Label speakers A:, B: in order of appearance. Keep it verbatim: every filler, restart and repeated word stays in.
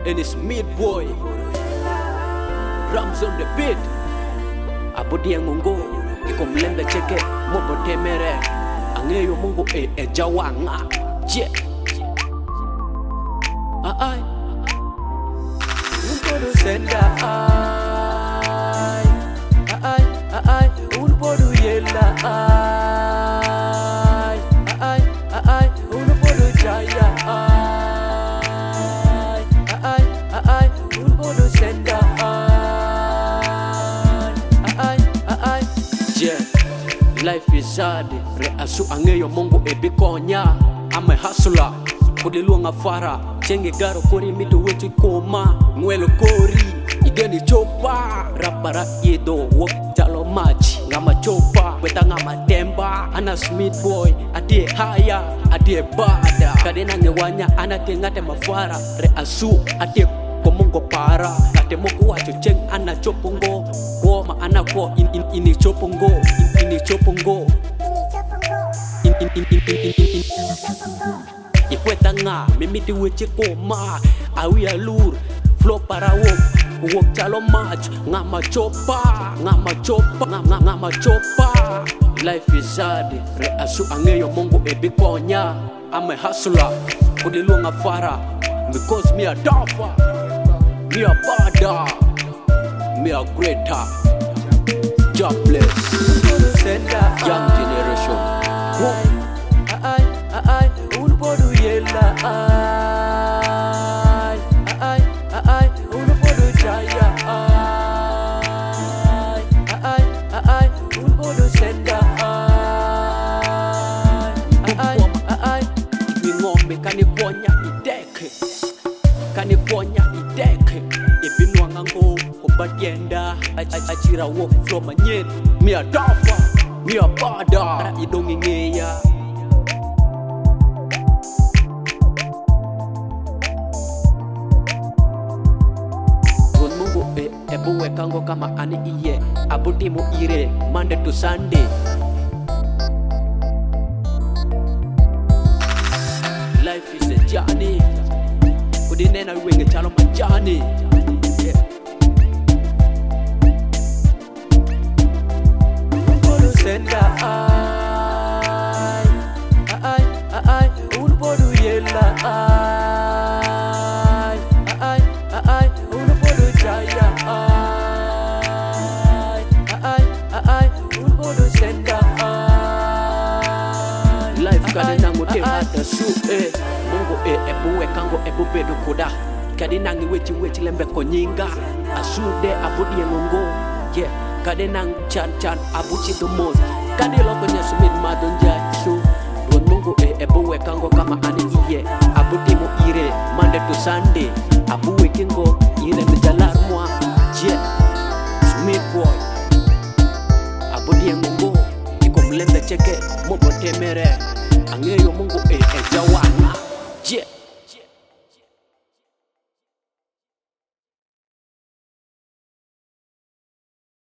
A: and it's Meat Boy. Rams on the beat. Abodi Mungu iko mlembe cheke mobo temere. Angeyo Mungu e e jawanga. Je. Ah ai. Unpodu senda ai. Ah ai ah ai unpodu yella ai. Ah ai ah ai unpodu jaya ai. Ah ai ah ai unpodu senda ai. Ah ai ah ai. Je. Life is hard. Reasu angeyo Mungu ebikonya. I'm a hustler. Kudiluanga fara chenge garo kori mitu wetu koma mwelo kori igeni chopa rapara yedo wok jalo match ngama chopa weta ngama temba ana Meat Boy adie haya adie bada kadena ngewanya ana tengate mafara reasu adie komongo para ate moko wacho cheng ana chopongo goma ana ko in in ini chopongo in ini chopongo in in in in in in ikweta nga mimiti weche koma awi alur flow para wok wok chalo match ngama chopa ngama chopa ngama ngama chopa. Life is hard reasu angeyo Mungu ebikonya. I'm a hustler kudiluanga fara because me a dafa me a bada me a greater job bless young generation. Whoa. Ai ai unpodu yella ai ai ai unpodu jaya ai ai ai unpodu senda ai ai ai ngombe kaniponya ideke kaniponya ideke ibinwanga ngo obadienda achira walk from anyel me a dafa me a bada idongingeya. Ebu wekango kama ani iye abudi mo ire Monday to Sunday. Life is a journey. Kudinena wenge chalo majani. Yeah. Unpodu senda ai ai ai unpodu yella ai ai ai unpodu jaya ai ai ai unpodu senda ai. Life kadena ngote hata su eh Mungu e ebuwe kango ebubedo koda kadena ngi wechi wechi lembe konyinga asude abudi yengongo yeah kadena chan chan abuchi domos kadelo konya sumit madonja su don Mungu e ebuwe kango kama ani iye abudi mo ire Monday to Sunday abuwe kingo ire mejalar mwa yeah Meat Boy abudi yengongo iko mlembe cheke mobo temere angeyo Mungu e e jawana yeah.